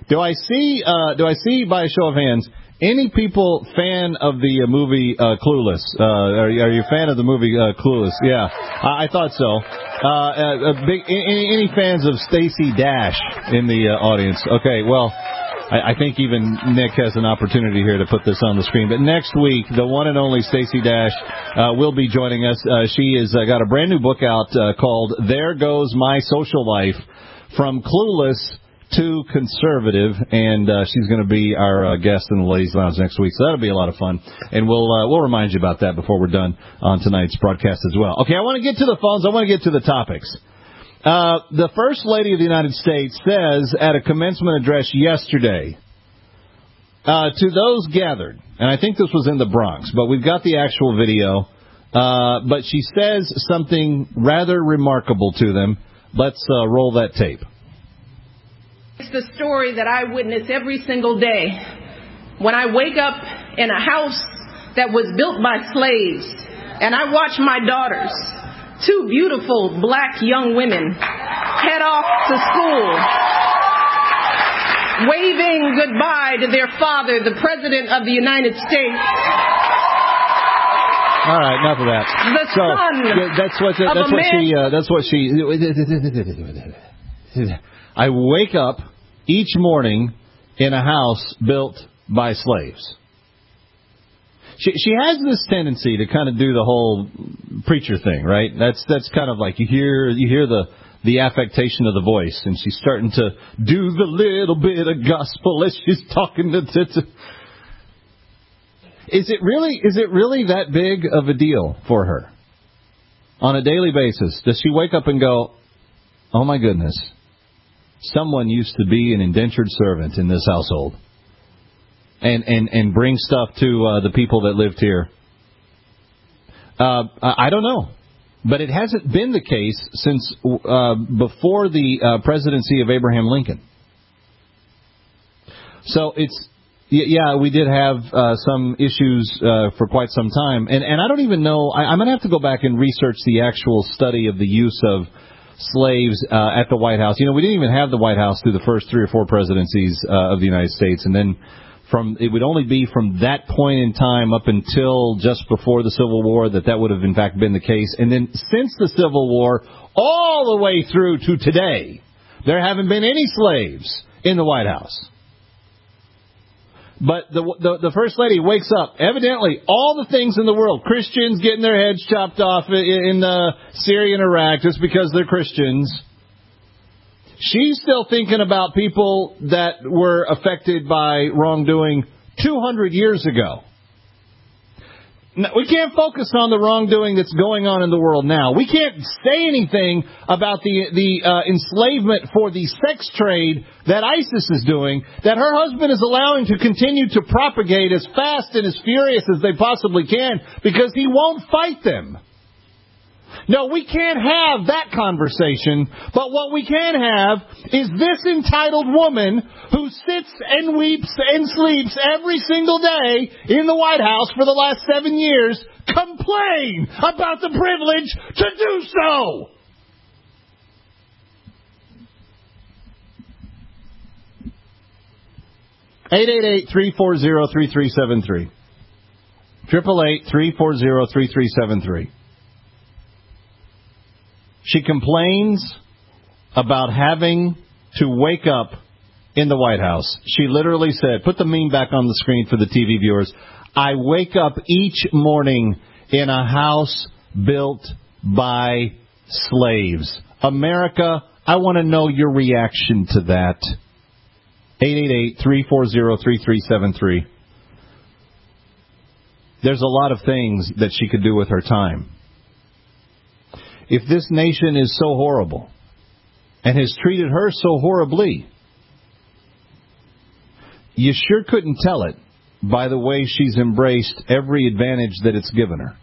Do I see? Uh, do I see by a show of hands any people fan of the uh, movie uh, Clueless? Uh, are, you, are you a fan of the movie uh, Clueless? Yeah, I, I thought so. Uh, a big, any, any fans of Stacey Dash in the uh, audience? Okay, well, I, I think even Nick has an opportunity here to put this on the screen. But next week, the one and only Stacey Dash uh, will be joining us. Uh, she has uh, got a brand new book out uh, called "There Goes My Social Life: From Clueless to Conservative," and uh, she's going to be our uh, guest in the Ladies Lounge next week, so that'll be a lot of fun, and we'll uh, we'll remind you about that before we're done on tonight's broadcast as well. Okay, I want to get to the phones. I want to get to the topics. Uh, the First Lady of the United States says at a commencement address yesterday uh, to those gathered, and I think this was in the Bronx, but we've got the actual video, uh, but she says something rather remarkable to them. Let's uh, roll that tape. It's the story that I witness every single day when I wake up in a house that was built by slaves and I watch my daughters, two beautiful black young women, head off to school, waving goodbye to their father, the President of the United States. All right, enough of that. The so, son yeah, that's what that's of a what man. she uh, that's what she. I wake up each morning in a house built by slaves. She she has this tendency to kind of do the whole preacher thing, right? That's that's kind of like you hear you hear the the affectation of the voice, and she's starting to do the little bit of gospel as she's talking to. to, to. Is it really is it really that big of a deal for her on a daily basis? Does she wake up and go, "Oh my goodness, someone used to be an indentured servant in this household," and and and bring stuff to uh, the people that lived here? Uh, I don't know, but it hasn't been the case since uh, before the uh, presidency of Abraham Lincoln. So it's. Yeah, we did have uh, some issues uh, for quite some time. And, and I don't even know, I, I'm going to have to go back and research the actual study of the use of slaves uh, at the White House. You know, we didn't even have the White House through the first three or four presidencies uh, of the United States. And then from it would only be from that point in time up until just before the Civil War that that would have in fact been the case. And then since the Civil War, all the way through to today, there haven't been any slaves in the White House. But the, the the First Lady wakes up, evidently, all the things in the world. Christians getting their heads chopped off in, in uh, Syria and Iraq just because they're Christians. She's still thinking about people that were affected by wrongdoing two hundred years ago. Now, we can't focus on the wrongdoing that's going on in the world now. We can't say anything about the the uh, enslavement for the sex trade that ISIS is doing, that her husband is allowing to continue to propagate as fast and as furious as they possibly can because he won't fight them. No, we can't have that conversation, but what we can have is this entitled woman who sits and weeps and sleeps every single day in the White House for the last seven years complain about the privilege to do so. eight eight eight, three four zero, three three seven three. eight eight eight, three four zero, three three seven three. She complains about having to wake up in the White House. She literally said, put the meme back on the screen for the T V viewers, I wake up each morning in a house built by slaves. America, I want to know your reaction to that. eight eight eight, three four zero, three three seven three. There's a lot of things that she could do with her time. If this nation is so horrible and has treated her so horribly, you sure couldn't tell it by the way she's embraced every advantage that it's given her.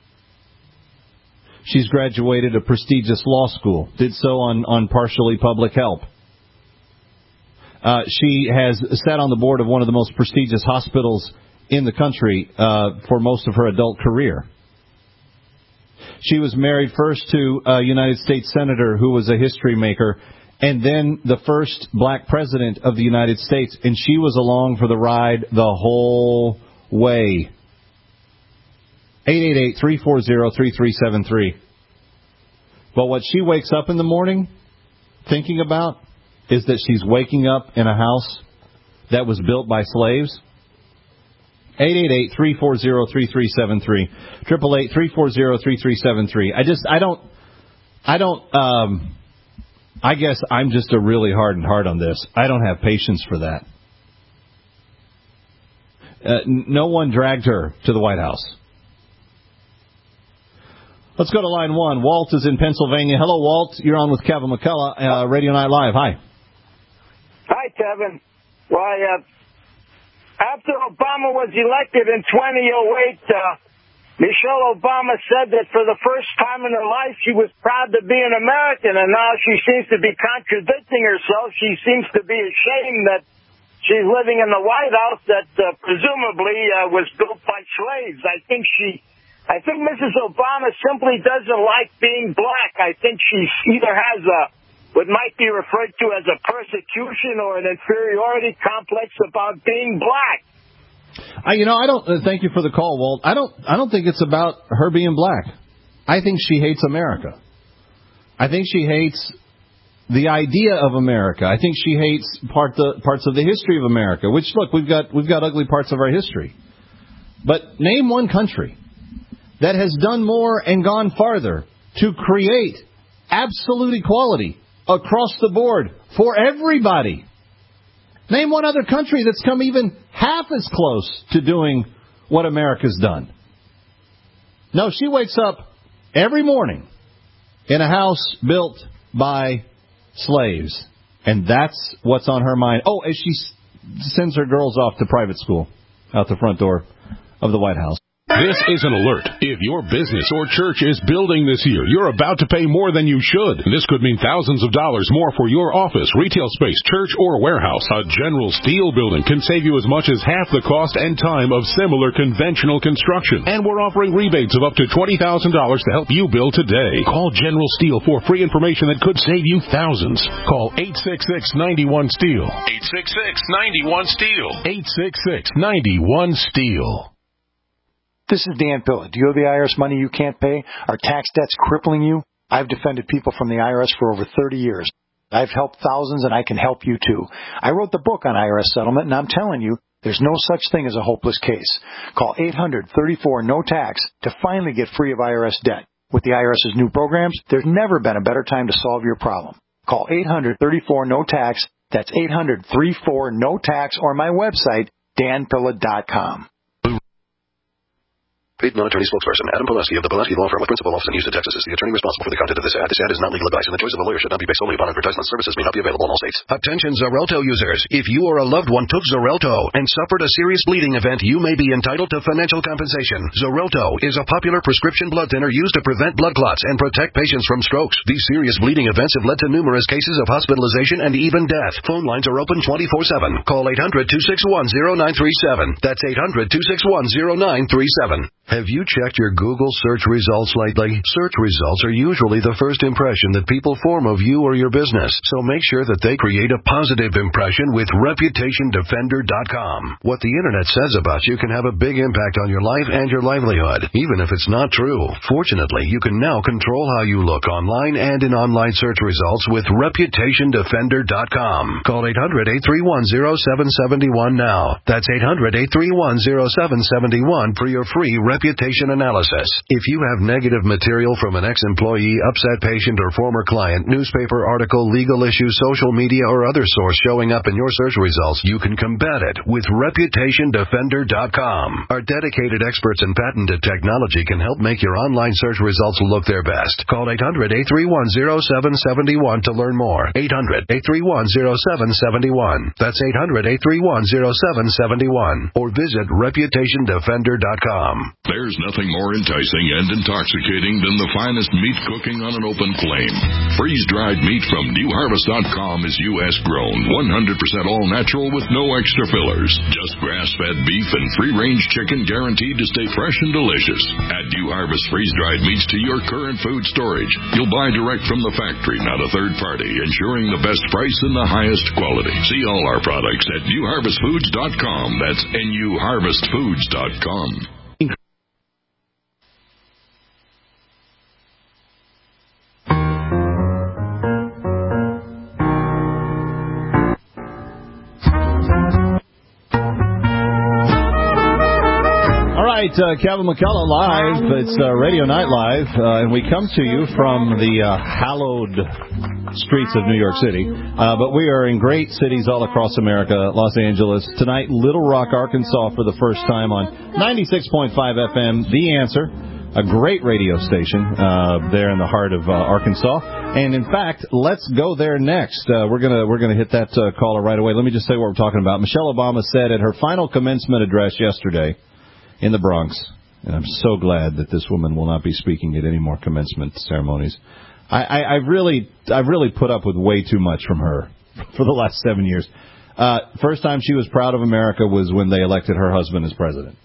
She's graduated a prestigious law school, did so on, on partially public help. Uh, she has sat on the board of one of the most prestigious hospitals in the country uh, for most of her adult career. She was married first to a United States senator who was a history maker, and then the first black president of the United States, and she was along for the ride the whole way. eight eight eight, three four zero, three three seven three. But what she wakes up in the morning thinking about is that she's waking up in a house that was built by slaves. eight eight eight, three four zero, three three seven three. eight eight eight, three four zero, three three seven three. I just, I don't, I don't, um, I guess I'm just a really hardened heart on this. I don't have patience for that. Uh, no one dragged her to the White House. Let's go to line one. Walt is in Pennsylvania. Hello, Walt. You're on with Kevin McCullough, uh, Radio Night Live. Hi. Hi, Kevin. Why, uh, after Obama was elected in twenty oh eight, uh, Michelle Obama said that for the first time in her life she was proud to be an American, and now she seems to be contradicting herself. She seems to be ashamed that she's living in the White House that uh, presumably uh, was built by slaves. I think she, I think Missus Obama simply doesn't like being black. I think she either has a what might be referred to as a persecution or an inferiority complex about being black. I, you know, I don't. Uh, thank you for the call, Walt. I don't. I don't think it's about her being black. I think she hates America. I think she hates the idea of America. I think she hates part the parts of the history of America. Which, look, we've got we've got ugly parts of our history. But name one country that has done more and gone farther to create absolute equality across the board for everybody. Name one other country that's come even half as close to doing what America's done. No, she wakes up every morning in a house built by slaves. And that's what's on her mind. Oh, as she sends her girls off to private school out the front door of the White House. This is an alert. If your business or church is building this year, you're about to pay more than you should. This could mean thousands of dollars more for your office, retail space, church, or warehouse. A General Steel building can save you as much as half the cost and time of similar conventional construction. And we're offering rebates of up to twenty thousand dollars to help you build today. Call General Steel for free information that could save you thousands. Call eight six six, nine one, STEEL. eight six six, nine one, STEEL. eight six six, nine one, STEEL. This is Dan Pilla. Do you owe the I R S money you can't pay? Are tax debts crippling you? I've defended people from the I R S for over thirty years. I've helped thousands, and I can help you too. I wrote the book on I R S settlement, and I'm telling you, there's no such thing as a hopeless case. Call eight hundred, thirty-four, no tax to finally get free of I R S debt. With the IRS's new programs, there's never been a better time to solve your problem. Call eight hundred, thirty-four, no tax. That's eight hundred, thirty-four, no tax, or my website, dan pilla dot com. Paid non-attorney spokesperson Adam Pileski of the Pileski Law Firm with principal office in Houston, Texas, is the attorney responsible for the content of this ad. This ad is not legal advice, and the choice of a lawyer should not be based solely upon advertisement. Services may not be available in all states. Attention Xarelto users. If you or a loved one took Xarelto and suffered a serious bleeding event, you may be entitled to financial compensation. Xarelto is a popular prescription blood thinner used to prevent blood clots and protect patients from strokes. These serious bleeding events have led to numerous cases of hospitalization and even death. Phone lines are open twenty-four seven. Call eight hundred, two six one, zero nine three seven. That's eight hundred, two six one, zero nine three seven. Have you checked your Google search results lately? Search results are usually the first impression that people form of you or your business, so make sure that they create a positive impression with reputation defender dot com. What the internet says about you can have a big impact on your life and your livelihood, even if it's not true. Fortunately, you can now control how you look online and in online search results with reputation defender dot com. Call eight hundred, eight three one, zero seven seven one now. That's eight hundred, eight three one, zero seven seven one for your free reputation analysis. If you have negative material from an ex-employee, upset patient, or former client, newspaper article, legal issue, social media, or other source showing up in your search results, you can combat it with reputation defender dot com. Our dedicated experts in patented technology can help make your online search results look their best. Call eight hundred, eight three one, zero seven seven one to learn more. eight hundred, eight three one, zero seven seven one. That's eight hundred, eight three one, zero seven seven one. Or visit reputation defender dot com. There's nothing more enticing and intoxicating than the finest meat cooking on an open flame. Freeze-dried meat from New Harvest dot com is U S grown, one hundred percent all-natural with no extra fillers. Just grass-fed beef and free-range chicken guaranteed to stay fresh and delicious. Add New Harvest freeze-dried meats to your current food storage. You'll buy direct from the factory, not a third party, ensuring the best price and the highest quality. See all our products at New Harvest Foods dot com. That's N U Harvest Foods dot com. Uh, Kevin McCullough live. It's uh, Radio Night Live, uh, and we come to you from the uh, hallowed streets of New York City. Uh, but we are in great cities all across America. Los Angeles tonight, Little Rock, Arkansas, for the first time on ninety-six point five F M. The Answer, a great radio station uh, there in the heart of uh, Arkansas. And in fact, let's go there next. Uh, we're gonna we're gonna hit that uh, caller right away. Let me just say what we're talking about. Michelle Obama said at her final commencement address yesterday in the Bronx, and I'm so glad that this woman will not be speaking at any more commencement ceremonies. I, I, I've really, I've really put up with way too much from her for the last seven years. Uh, first time she was proud of America was when they elected her husband as president.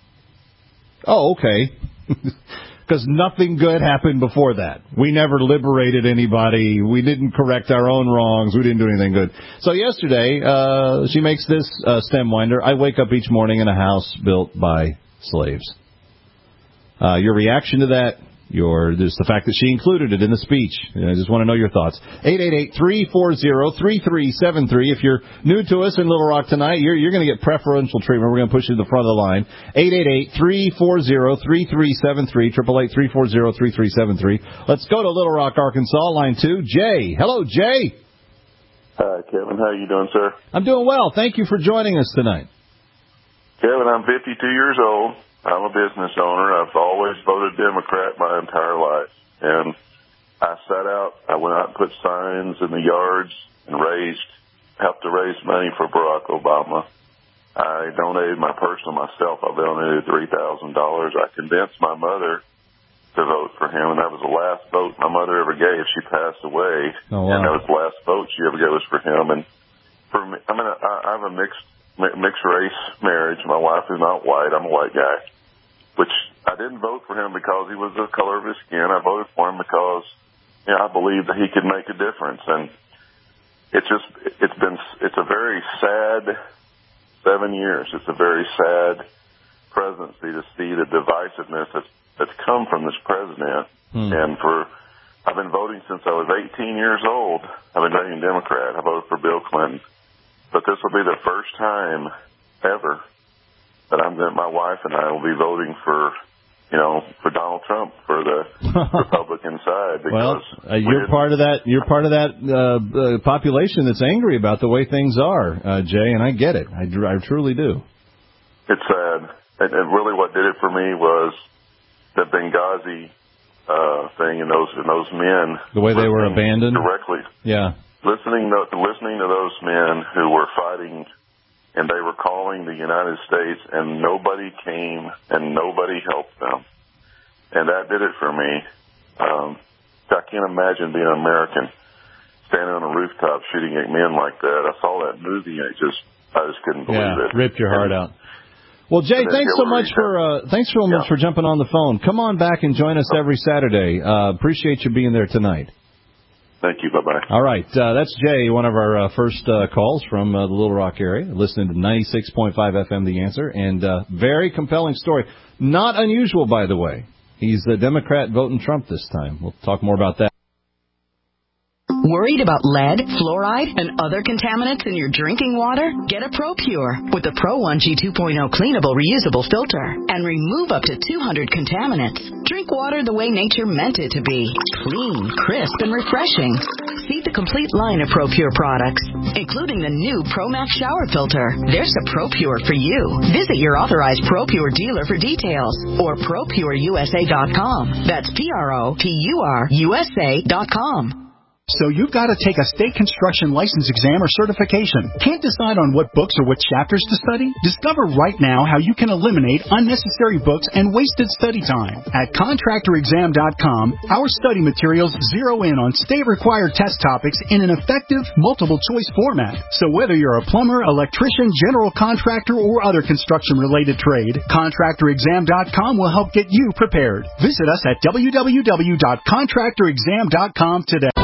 Oh, okay. Because nothing good happened before that. We never liberated anybody. We didn't correct our own wrongs. We didn't do anything good. So yesterday, uh, she makes this uh, stem winder. I wake up each morning in a house built by slaves. Uh, your reaction to that, your just the fact that she included it in the speech. I just want to know your thoughts. eight eight eight, three four zero, three three seven three. If you're new to us in Little Rock tonight, you're, you're going to get preferential treatment. We're going to push you to the front of the line. eight eight eight, three four zero, three three seven three, eight eight eight, three four zero, three three seven three. Let's go to Little Rock, Arkansas, line two. Jay. Hello, Jay. Hi, Kevin. How are you doing, sir? I'm doing well. Thank you for joining us tonight. Kevin, I'm fifty-two years old. I'm a business owner. I've always voted Democrat my entire life. And I sat out, I went out and put signs in the yards and raised, helped to raise money for Barack Obama. I donated my personal myself. I donated three thousand dollars. I convinced my mother to vote for him, and that was the last vote my mother ever gave. She passed away, oh, wow. and that was the last vote she ever gave was for him. And for me, I mean, I, I have a mixed mixed race marriage. My wife is not white. I'm a white guy, which I didn't vote for him because he was the color of his skin. I voted for him because, you know, I believe that he could make a difference. And it's just, it's been, it's a very sad seven years. It's a very sad presidency to see the divisiveness that's, that's come from this president. Hmm. And for, I've been voting since I was eighteen years old. I've been voting Democrat. I voted for Bill Clinton. But this will be the first time ever that I'm going, my wife and I will be voting for, you know, for Donald Trump for the Republican side. Because well, uh, you're part of that. You're part of that uh, uh, population that's angry about the way things are, uh, Jay, and I get it. I, I truly do. It's sad, and, and really, what did it for me was the Benghazi uh, thing, and those and those men. The way they were abandoned directly. Yeah. Listening to, listening to those men who were fighting, and they were calling the United States, and nobody came and nobody helped them. And that did it for me. Um, I can't imagine being an American standing on a rooftop shooting at men like that. I saw that movie, and it just, I just couldn't believe yeah, it. Ripped your heart and, out. Well, Jay, thanks so much for uh, thanks so much yeah. for jumping on the phone. Come on back and join us every Saturday. Uh, appreciate you being there tonight. Thank you. Bye-bye. All right. Uh, that's Jay, one of our uh, first uh, calls from uh, the Little Rock area, listening to ninety-six point five F M, The Answer. And uh, very compelling story. Not unusual, by the way. He's a Democrat voting Trump this time. We'll talk more about that. Worried about lead, fluoride, and other contaminants in your drinking water? Get a ProPure with the Pro one G two point oh cleanable reusable filter and remove up to two hundred contaminants. Drink water the way nature meant it to be. Clean, crisp, and refreshing. See the complete line of ProPure products, including the new ProMax shower filter. There's a ProPure for you. Visit your authorized ProPure dealer for details or Pro Pure U S A dot com. That's P R O P U R U S A dot com. So you've got to take a state construction license exam or certification. Can't decide on what books or what chapters to study? Discover right now how you can eliminate unnecessary books and wasted study time. At contractor exam dot com, our study materials zero in on state-required test topics in an effective, multiple-choice format. So whether you're a plumber, electrician, general contractor, or other construction-related trade, contractor exam dot com will help get you prepared. Visit us at w w w dot contractor exam dot com today.